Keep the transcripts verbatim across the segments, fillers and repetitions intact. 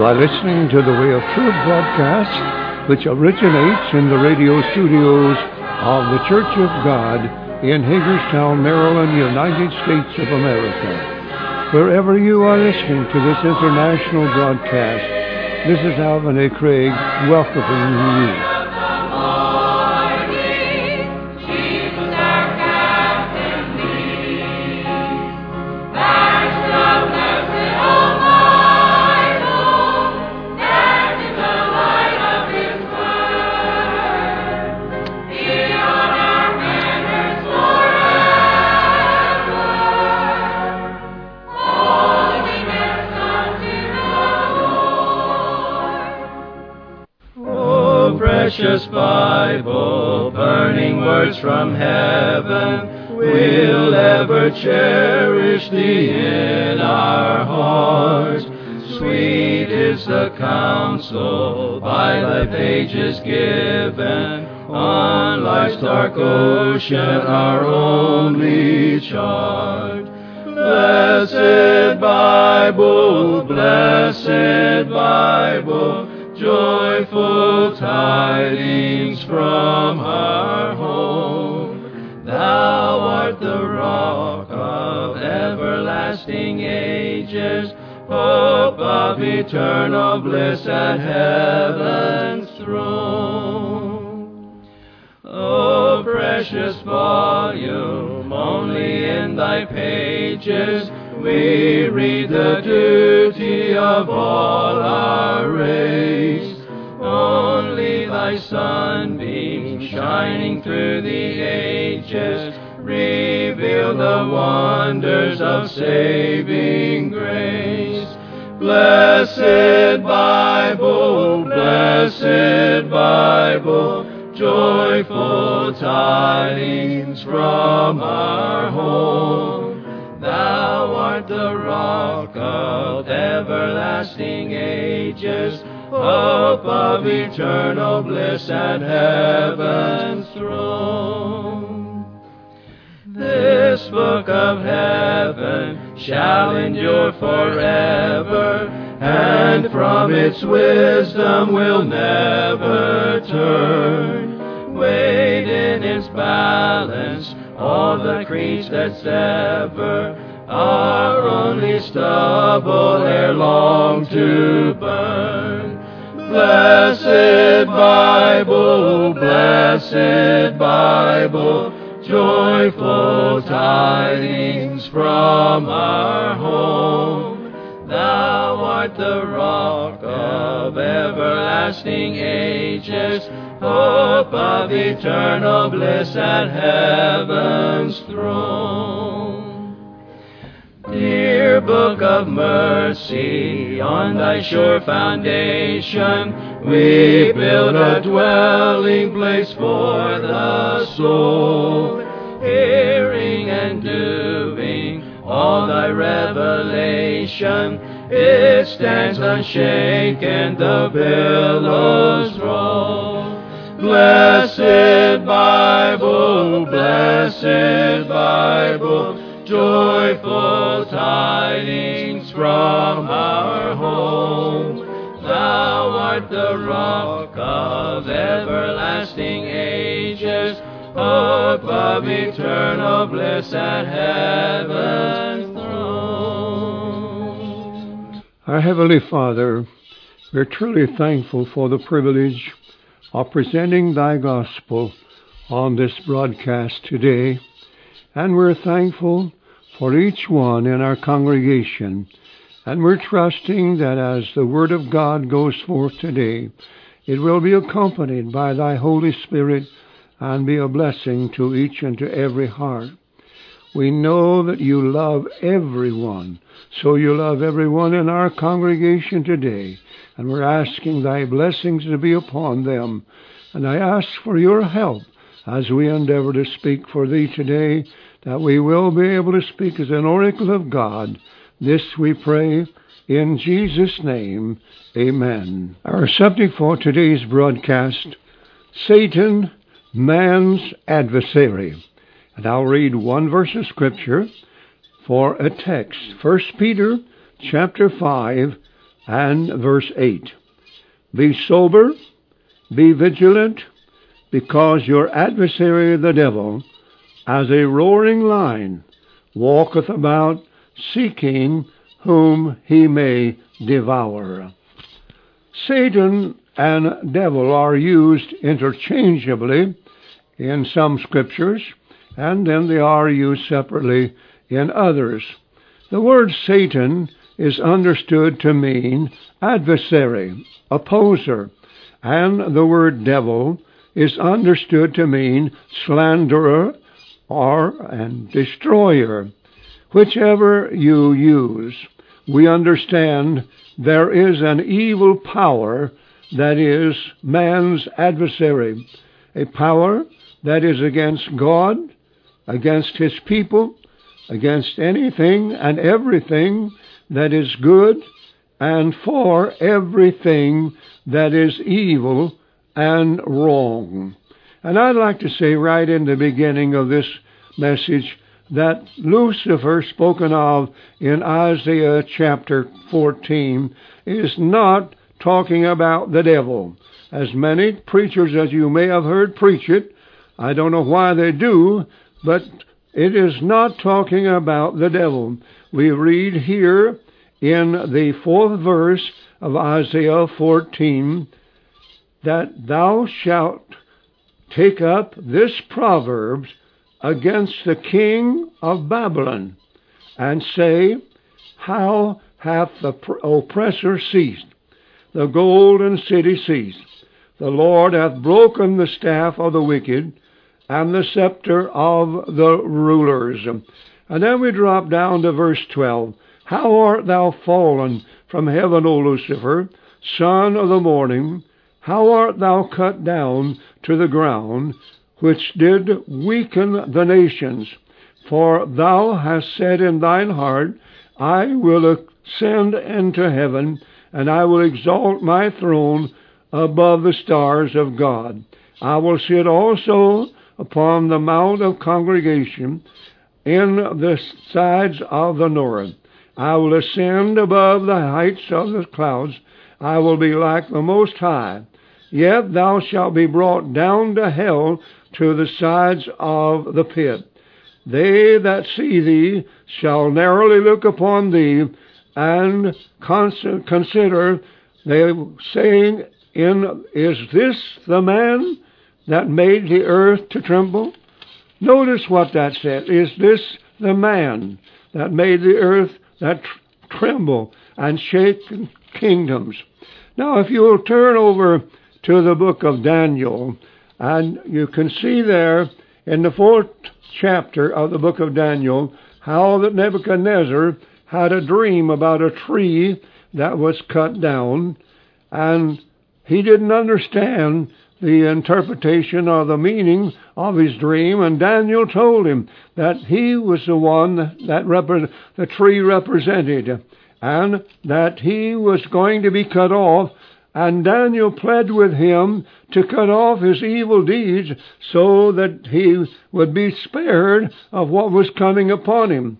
You are listening to the Way of Truth broadcast, which originates in the radio studios of the Church of God in Hagerstown, Maryland, United States of America. Wherever you are listening to this international broadcast, this is Alvin A. Craig welcoming you. Precious Bible, burning words from heaven, we'll ever cherish thee in our hearts. Sweet is the counsel by thy pages given, on life's dark ocean our only chart. Blessed Bible, blessed Bible, joyful tidings from our home. Thou art the rock of everlasting ages, hope of eternal bliss at heaven's throne. O precious volume, only in thy pages we read the duty of all our race. Only thy sunbeams shining through the ages reveal the wonders of saving grace. Blessed Bible, blessed Bible, joyful tidings from our home. Thou art the rock of everlasting ages, hope of eternal bliss at heaven's throne. This book of heaven shall endure forever, and from its wisdom will never turn. Weighed in its balance all the creeds that sever are only stubble ere long to burn. Blessed Bible, blessed Bible, joyful tidings from our home. Thou art the rock of everlasting ages, hope of eternal bliss at heaven's throne. Dear Book of Mercy, on thy sure foundation we build a dwelling place for the soul, hearing and doing all thy revelation. It stands unshaken, the billows roll. Blessed Bible, blessed Bible, joyful tidings from our home. Thou art the rock of everlasting ages, hope of eternal bliss at heaven's throne. Our Heavenly Father, we're truly thankful for the privilege of presenting thy gospel on this broadcast today, and we're thankful for each one in our congregation, and we're trusting that as the Word of God goes forth today, it will be accompanied by thy Holy Spirit and be a blessing to each and to every heart. We know that you love everyone, so you love everyone in our congregation today, and we're asking thy blessings to be upon them. And I ask for your help as we endeavor to speak for thee today, that we will be able to speak as an oracle of God. This we pray in Jesus' name. Amen. Our subject for today's broadcast, Satan, man's adversary. And I'll read one verse of Scripture for a text. First Peter chapter five, and verse eight. Be sober, be vigilant, because your adversary the devil, as a roaring lion, walketh about, seeking whom he may devour. Satan and devil are used interchangeably in some scriptures, and then they are used separately in others. The word Satan is understood to mean adversary, opposer, and the word devil is understood to mean slanderer or and destroyer. Whichever you use, we understand there is an evil power that is man's adversary, a power that is against God, against his people, against anything and everything that is good, and for everything that is evil and wrong. And I'd like to say right in the beginning of this message that Lucifer, spoken of in Isaiah chapter fourteen, is not talking about the devil. As many preachers as you may have heard preach it, I don't know why they do, but it is not talking about the devil. We read here in the fourth verse of Isaiah fourteen that thou shalt take up this proverb against the king of Babylon, and say, how hath the oppressor ceased, the golden city ceased? The Lord hath broken the staff of the wicked, and the scepter of the rulers. And then we drop down to verse twelve. How art thou fallen from heaven, O Lucifer, son of the morning? How art thou cut down to the ground, which did weaken the nations? For thou hast said in thine heart, I will ascend into heaven, and I will exalt my throne above the stars of God. I will sit also upon the mount of congregation in the sides of the north. I will ascend above the heights of the clouds. I will be like the Most High. Yet thou shalt be brought down to hell, to the sides of the pit. They that see thee shall narrowly look upon thee, and cons- consider, they saying, in, is this the man that made the earth to tremble? Notice what that said. Is this the man that made the earth that tr- tremble and shake kingdoms? Now, if you will turn over to the book of Daniel, and you can see there in the fourth chapter of the book of Daniel how that Nebuchadnezzar had a dream about a tree that was cut down, and he didn't understand the interpretation or the meaning of his dream, and Daniel told him that he was the one that rep- the tree represented, and that he was going to be cut off. And Daniel pled with him to cut off his evil deeds so that he would be spared of what was coming upon him.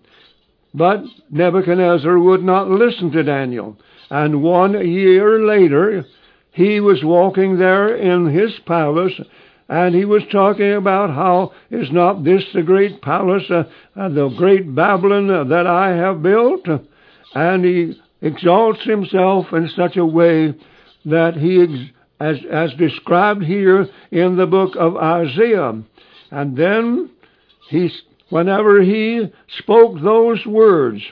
But Nebuchadnezzar would not listen to Daniel. And one year later, he was walking there in his palace, and he was talking about how is not this the great palace, uh, uh, the great Babylon uh, that I have built? And he exalts himself in such a way that he, as, as described here in the book of Isaiah. And then, he, whenever he spoke those words,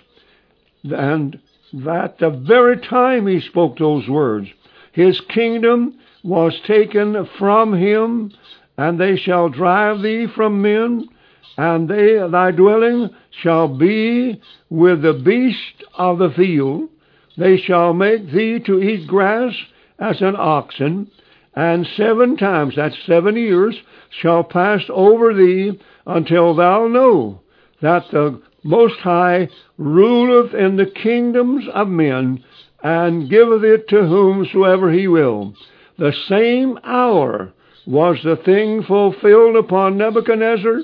and at the very time he spoke those words, his kingdom was taken from him, and they shall drive thee from men, and they, thy dwelling shall be with the beast of the field. They shall make thee to eat grass as an oxen, and seven times, that's seven years, shall pass over thee until thou know that the Most High ruleth in the kingdoms of men, and giveth it to whomsoever he will. The same hour was the thing fulfilled upon Nebuchadnezzar,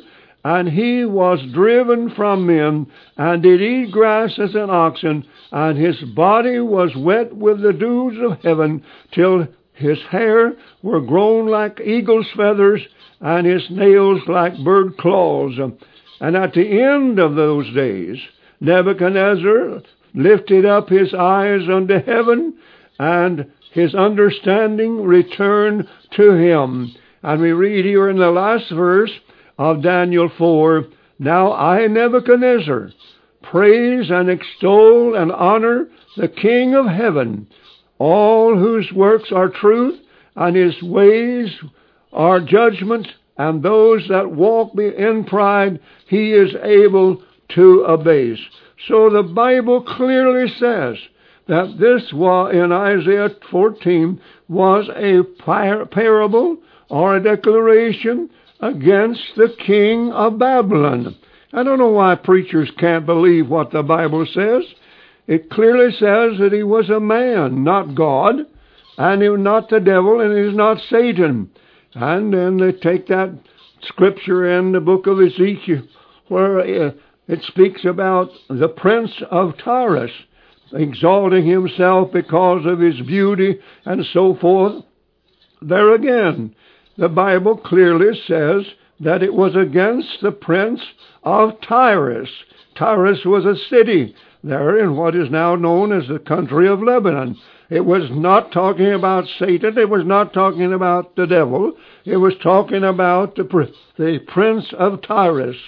And he was driven from men, and did eat grass as an oxen, and his body was wet with the dews of heaven, till his hair were grown like eagle's feathers, and his nails like bird claws. And at the end of those days, Nebuchadnezzar lifted up his eyes unto heaven, and his understanding returned to him. And we read here in the last verse of Daniel four, Now I, Nebuchadnezzar, praise and extol and honor the King of heaven, all whose works are truth, and his ways are judgment, and those that walk in pride he is able to abase. So the Bible clearly says that this was, in Isaiah fourteen, was a par- parable or a declaration against the king of Babylon. I don't know why preachers can't believe what the Bible says. It clearly says that he was a man, not God, and he was not the devil, and he was not Satan. And then they take that scripture in the book of Ezekiel, where it speaks about the prince of Tyrus, exalting himself because of his beauty and so forth. There again, the Bible clearly says that it was against the prince of Tyrus. Tyrus was a city there in what is now known as the country of Lebanon. It was not talking about Satan. It was not talking about the devil. It was talking about the, the prince of Tyrus.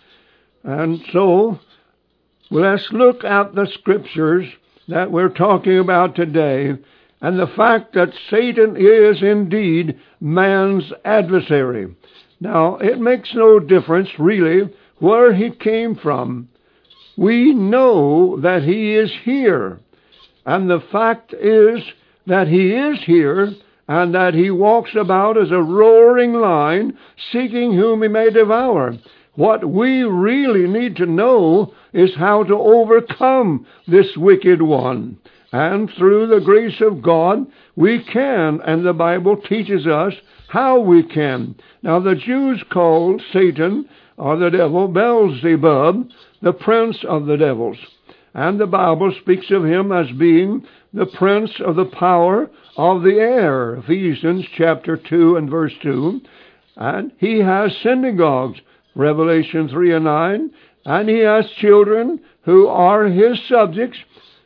And so, let's look at the scriptures that we're talking about today, and the fact that Satan is indeed man's adversary. Now, it makes no difference, really, where he came from. We know that he is here. And the fact is that he is here, and that he walks about as a roaring lion, seeking whom he may devour. What we really need to know is how to overcome this wicked one. And through the grace of God, we can, and the Bible teaches us how we can. Now, the Jews called Satan, or the devil, Beelzebub, the prince of the devils. And the Bible speaks of him as being the prince of the power of the air, Ephesians chapter two and verse two. And he has synagogues, Revelation three and nine, and he has children who are his subjects.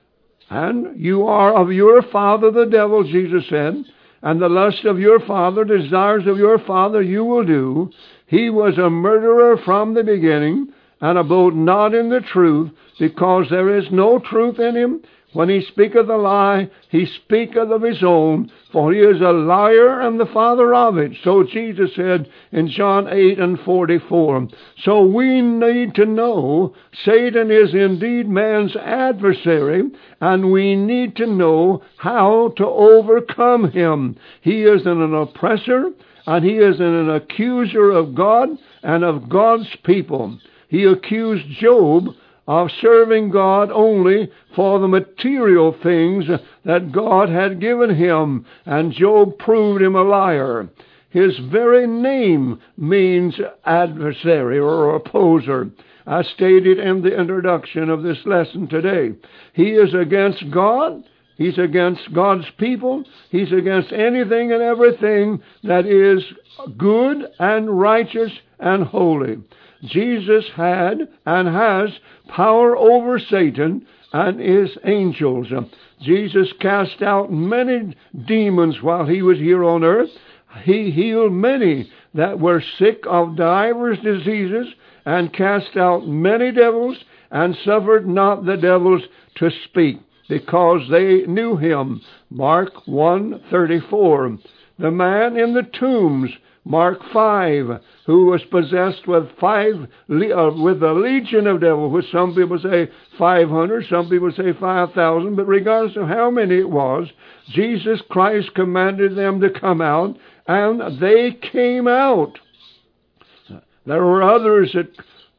And you are of your father the devil, Jesus said, and the lust of your father, desires of your father you will do. He was a murderer from the beginning, and abode not in the truth, because there is no truth in him. When he speaketh a lie, he speaketh of his own, for he is a liar and the father of it. So Jesus said in John eight and forty-four. So we need to know Satan is indeed man's adversary, and we need to know how to overcome him. He is an oppressor, and he is an accuser of God and of God's people. He accused Job of serving God only for the material things that God had given him, and Job proved him a liar. His very name means adversary or opposer, as stated in the introduction of this lesson today. He is against God. He's against God's people. He's against anything and everything that is good and righteous and holy. Jesus had and has power over Satan and his angels. Jesus cast out many demons while he was here on earth. He healed many that were sick of divers diseases, and cast out many devils, and suffered not the devils to speak, because they knew him. Mark one thirty-four. The man in the tombs, Mark five, who was possessed with five uh, with a legion of devils, which some people say five hundred, some people say five thousand, but regardless of how many it was, Jesus Christ commanded them to come out, and they came out. There were others that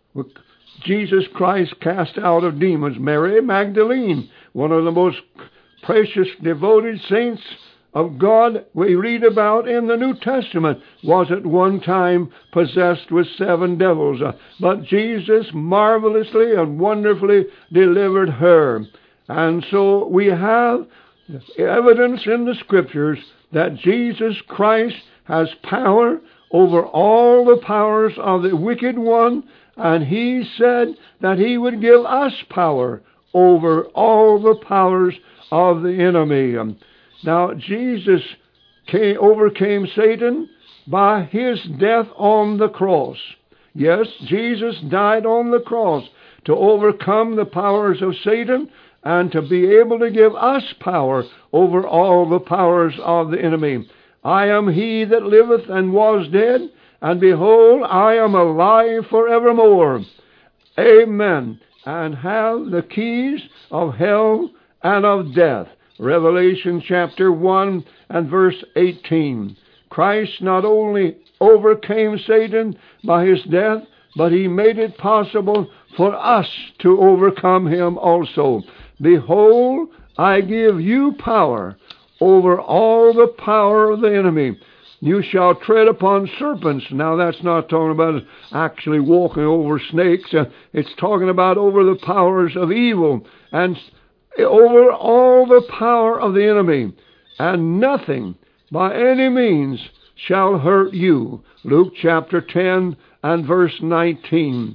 Jesus Christ cast out of demons. Mary Magdalene, one of the most precious, devoted saints of God we read about in the New Testament was at one time possessed with seven devils. But Jesus marvelously and wonderfully delivered her. And so we have evidence in the Scriptures that Jesus Christ has power over all the powers of the wicked one, and He said that He would give us power over all the powers of the enemy. Now, Jesus came, overcame Satan by His death on the cross. Yes, Jesus died on the cross to overcome the powers of Satan and to be able to give us power over all the powers of the enemy. I am He that liveth and was dead, and behold, I am alive forevermore. Amen. And have the keys of hell and of death. Revelation chapter one and verse eighteen. Christ not only overcame Satan by His death, but He made it possible for us to overcome him also. Behold, I give you power over all the power of the enemy. You shall tread upon serpents. Now, that's not talking about actually walking over snakes. Uh, it's talking about over the powers of evil and over all the power of the enemy. And nothing by any means shall hurt you. Luke chapter ten and verse nineteen.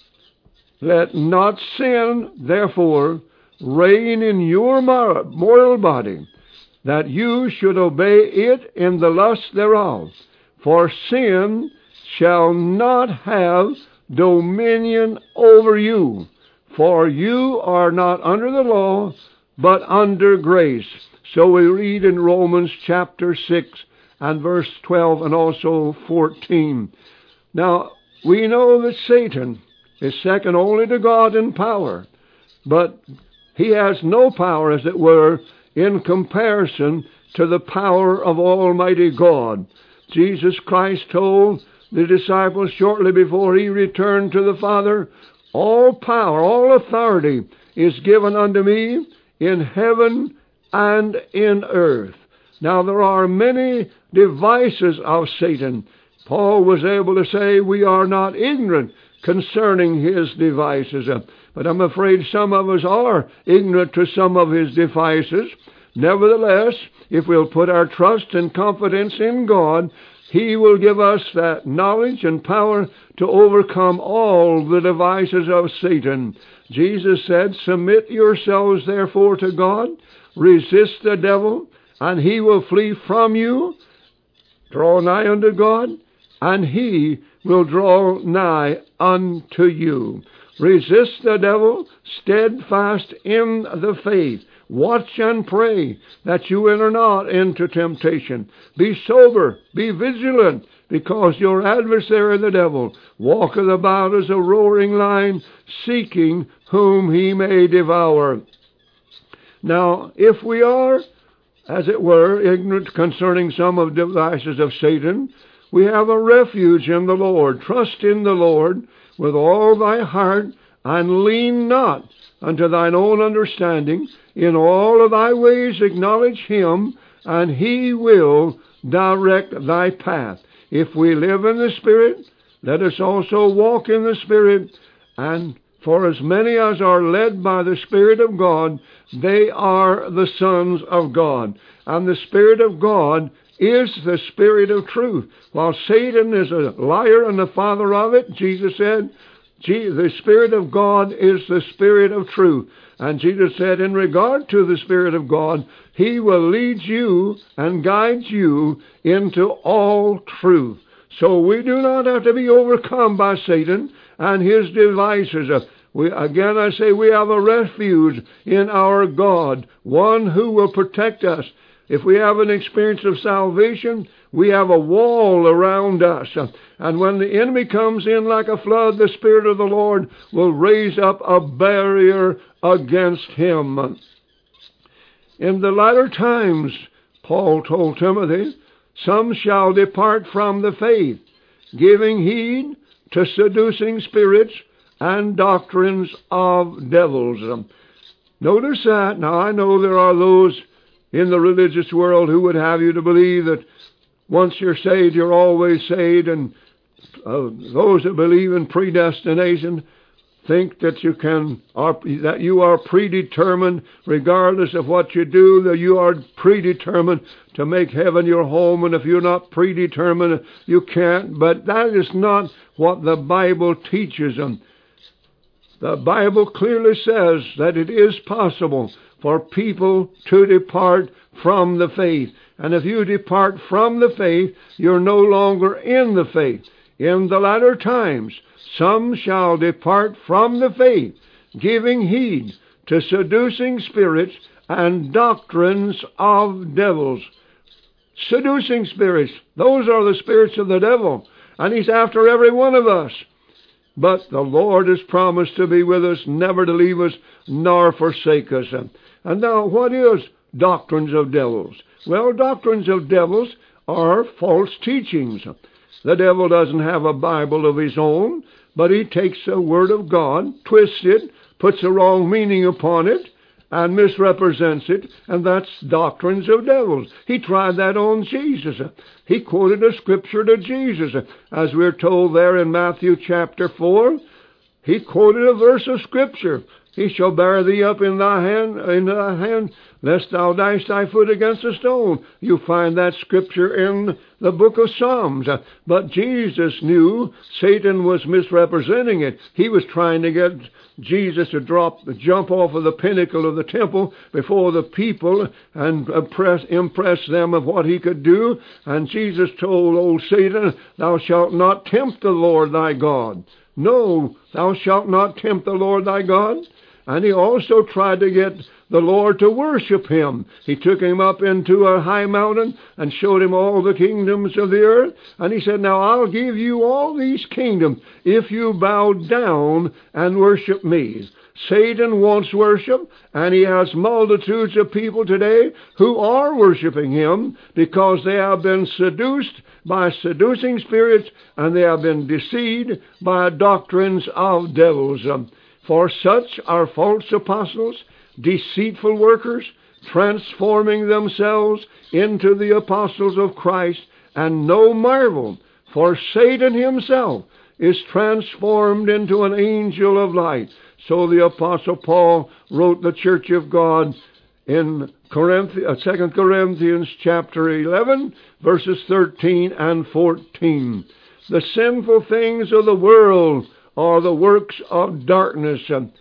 Let not sin, therefore, reign in your mortal body, that you should obey it in the lust thereof. For sin shall not have dominion over you, for you are not under the law, but under grace. So we read in Romans chapter six and verse twelve and also fourteen. Now, we know that Satan is second only to God in power, but he has no power, as it were, in comparison to the power of Almighty God. Jesus Christ told the disciples shortly before He returned to the Father, all power, all authority is given unto me in heaven and in earth. Now, there are many devices of Satan. Paul was able to say we are not ignorant concerning his devices. But I'm afraid some of us are ignorant to some of his devices. Nevertheless, if we'll put our trust and confidence in God, He will give us that knowledge and power to overcome all the devices of Satan. Jesus said, submit yourselves therefore to God, resist the devil, and he will flee from you. Draw nigh unto God, and He will draw nigh unto you. Resist the devil, steadfast in the faith. Watch and pray that you enter not into temptation. Be sober, be vigilant, because your adversary the devil walketh about as a roaring lion, seeking whom he may devour. Now, if we are, as it were, ignorant concerning some of the devices of Satan, we have a refuge in the Lord. Trust in the Lord with all thy heart, and lean not unto thine own understanding. In all of thy ways acknowledge Him, and He will direct thy path. If we live in the Spirit, let us also walk in the Spirit. And for as many as are led by the Spirit of God, they are the sons of God. And the Spirit of God is the Spirit of truth. While Satan is a liar and the father of it, Jesus said, the Spirit of God is the Spirit of truth. And Jesus said, in regard to the Spirit of God, He will lead you and guide you into all truth. So we do not have to be overcome by Satan and his devices. We, again, I say we have a refuge in our God, one who will protect us. If we have an experience of salvation, we have a wall around us. And when the enemy comes in like a flood, the Spirit of the Lord will raise up a barrier against him. In the latter times, Paul told Timothy, some shall depart from the faith, giving heed to seducing spirits and doctrines of devils. Notice that. Now, I know there are those in the religious world who would have you to believe that once you're saved, you're always saved, and uh, those that believe in predestination think that you can, are, that you are predetermined, regardless of what you do, that you are predetermined to make heaven your home, and if you're not predetermined, you can't. But that is not what the Bible teaches them. The Bible clearly says that it is possible for people to depart from the faith. And if you depart from the faith, you're no longer in the faith. In the latter times, some shall depart from the faith, giving heed to seducing spirits and doctrines of devils. Seducing spirits, those are the spirits of the devil, and he's after every one of us. But the Lord has promised to be with us, never to leave us, nor forsake us. And now, what is doctrines of devils? Well, doctrines of devils are false teachings. The devil doesn't have a Bible of his own, but he takes the Word of God, twists it, puts a wrong meaning upon it, and misrepresents it, and that's doctrines of devils. He tried that on Jesus. He quoted a scripture to Jesus. As we're told there in Matthew chapter four, he quoted a verse of scripture. He shall bear thee up in thy hand, in thy hand, lest thou dash thy foot against a stone. You find that scripture in the book of Psalms. But Jesus knew Satan was misrepresenting it. He was trying to get Jesus to drop, jump off of the pinnacle of the temple before the people and impress, impress them of what he could do. And Jesus told old Satan, thou shalt not tempt the Lord thy God. No, thou shalt not tempt the Lord thy God. And he also tried to get the Lord to worship him. He took him up into a high mountain and showed him all the kingdoms of the earth. And he said, now I'll give you all these kingdoms if you bow down and worship me. Satan wants worship, and he has multitudes of people today who are worshiping him because they have been seduced by seducing spirits, and they have been deceived by doctrines of devils. For such are false apostles, deceitful workers, transforming themselves into the apostles of Christ. And no marvel, for Satan himself is transformed into an angel of light. So the Apostle Paul wrote the church of God in Second Corinthians chapter eleven, verses thirteen and fourteen. The sinful things of the world are the works of darkness.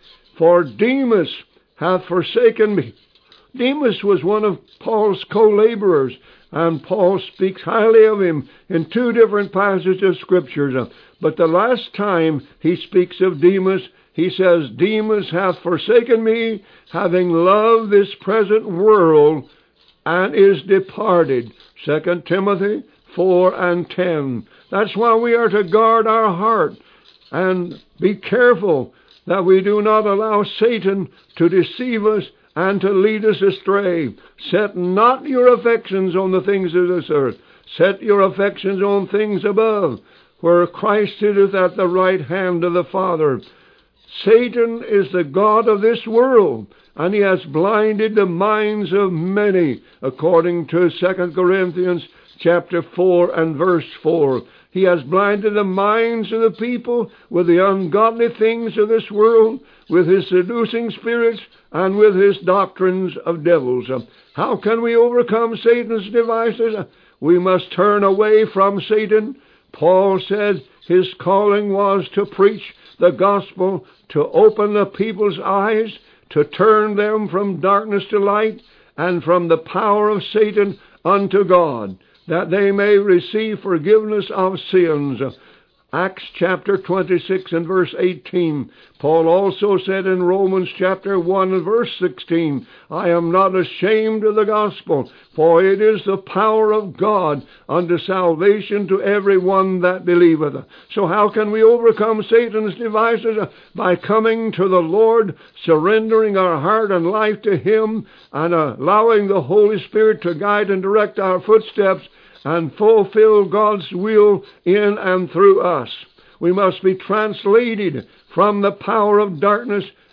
For Demas hath forsaken me. Demas was one of Paul's co-laborers, and Paul speaks highly of him in two different passages of Scriptures. But the last time he speaks of Demas, he says, Demas hath forsaken me, having loved this present world, and is departed. Second Timothy four and ten. That's why we are to guard our heart and be careful that we do not allow Satan to deceive us and to lead us astray. Set not your affections on the things of this earth. Set your affections on things above, where Christ sitteth at the right hand of the Father. Satan is the god of this world, and he has blinded the minds of many, according to Second Corinthians chapter four and verse four. He has blinded the minds of the people with the ungodly things of this world, with his seducing spirits, and with his doctrines of devils. How can we overcome Satan's devices? We must turn away from Satan. Paul said his calling was to preach the gospel, to open the people's eyes, to turn them from darkness to light, and from the power of Satan unto God, that they may receive forgiveness of sins. Acts chapter twenty-six and verse eighteen. Paul also said in Romans chapter one and verse sixteen, I am not ashamed of the gospel, for it is the power of God unto salvation to every one that believeth. So how can we overcome Satan's devices? By coming to the Lord, surrendering our heart and life to Him, and allowing the Holy Spirit to guide and direct our footsteps, and fulfill God's will in and through us. We must be translated from the power of darkness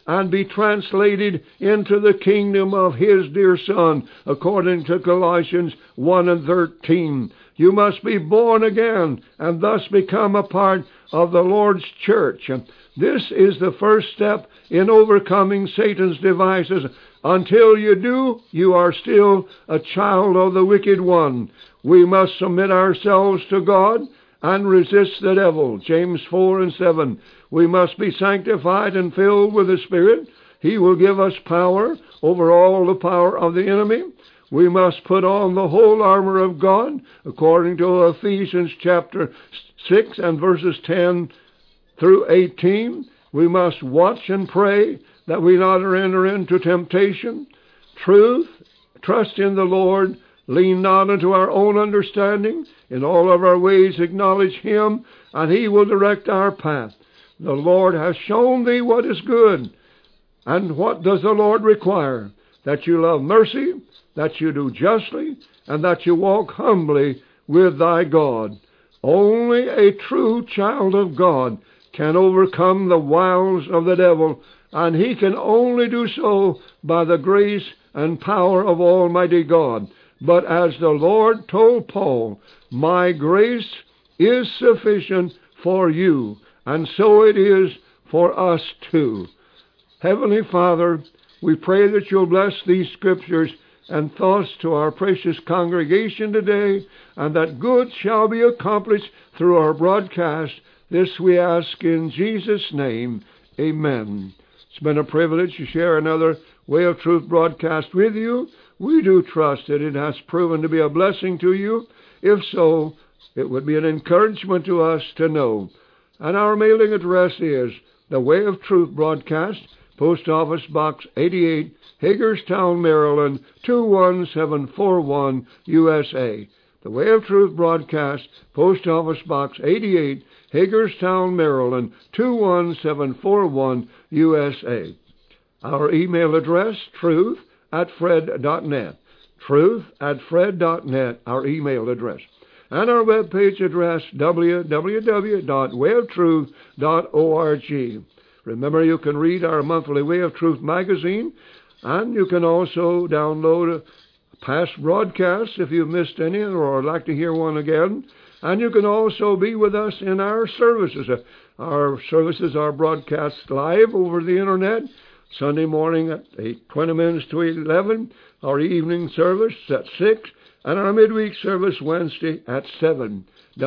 and be translated into the kingdom of His dear Son, according to Colossians one and thirteen. You must be born again and thus become a part of the Lord's church. This is the first step in overcoming Satan's devices. Until you do, you are still a child of the wicked one. We must submit ourselves to God and resist the devil. James four and seven. We must be sanctified and filled with the Spirit. He will give us power over all the power of the enemy. We must put on the whole armor of God, according to Ephesians chapter six and verses ten through eighteen. We must watch and pray that we not enter into temptation. Truth, trust in the Lord, lean not unto our own understanding. In all of our ways acknowledge Him, and He will direct our path. The Lord has shown thee what is good. And what does the Lord require? That you love mercy, that you do justly, and that you walk humbly with thy God. Only a true child of God can overcome the wiles of the devil, and he can only do so by the grace and power of Almighty God. But as the Lord told Paul, my grace is sufficient for you, and so it is for us too. Heavenly Father, we pray that you'll bless these scriptures and thoughts to our precious congregation today, and that good shall be accomplished through our broadcast. This we ask in Jesus' name. Amen. It's been a privilege to share another Way of Truth broadcast with you. We do trust that it has proven to be a blessing to you. If so, it would be an encouragement to us to know. And our mailing address is the Way of Truth broadcast, Post Office Box eighty-eight, Hagerstown, Maryland, two one seven four one, U S A. The Way of Truth broadcast, Post Office Box eighty-eight, Hagerstown, Maryland, two one seven four one, U S A. Our email address, truth at fred dot net. Truth at fred dot net, our email address. And our webpage address, w w w dot way of truth dot org. Remember, you can read our monthly Way of Truth magazine, and you can also download past broadcasts if you've missed any or would like to hear one again. And you can also be with us in our services. Our services are broadcast live over the Internet, Sunday morning at eight, twenty minutes to eleven, our evening service at six, and our midweek service Wednesday at seven.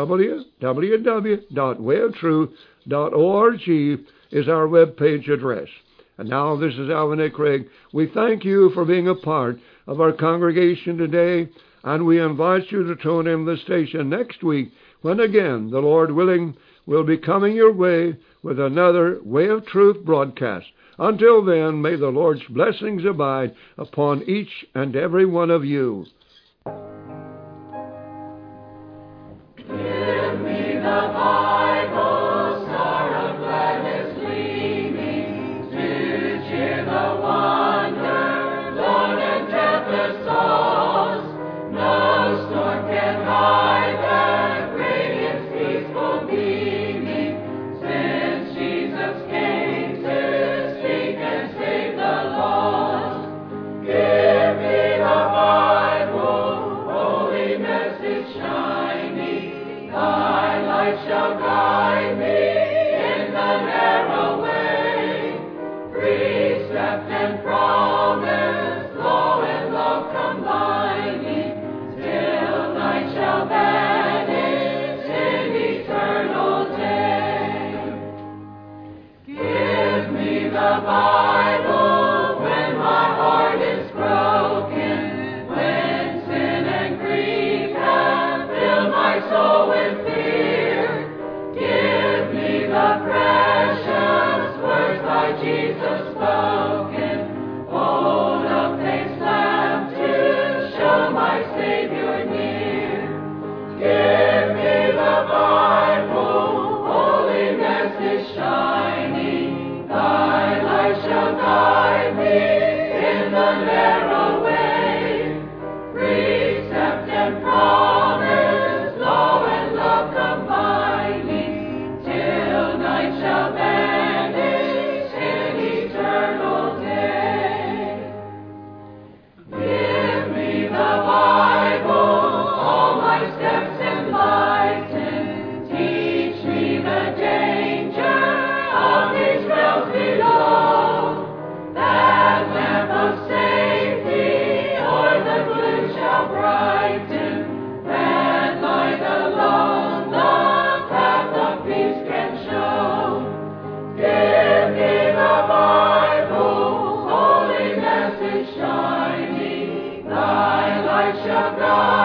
w w w dot way of truth dot org is our webpage address. And now, this is Alvin A. Craig. We thank you for being a part of our congregation today, and we invite you to tune in the station next week when again, the Lord willing, we'll be coming your way with another Way of Truth broadcast. Until then, may the Lord's blessings abide upon each and every one of you. Give me the Bible, star of gladness gleaming, to cheer the wanderer, lone and tempest tossed. No storm can hide that radiance peaceful beaming, since Jesus came to seek and save the lost. Give me the Bible, holy message shining, thy light shall guide me in the narrow way. Precept and promise, law and love combining, till night shall vanish in eternal day. Give me the Bible when my heart is broken, when sin and grief have filled my soul with fear. Give of God.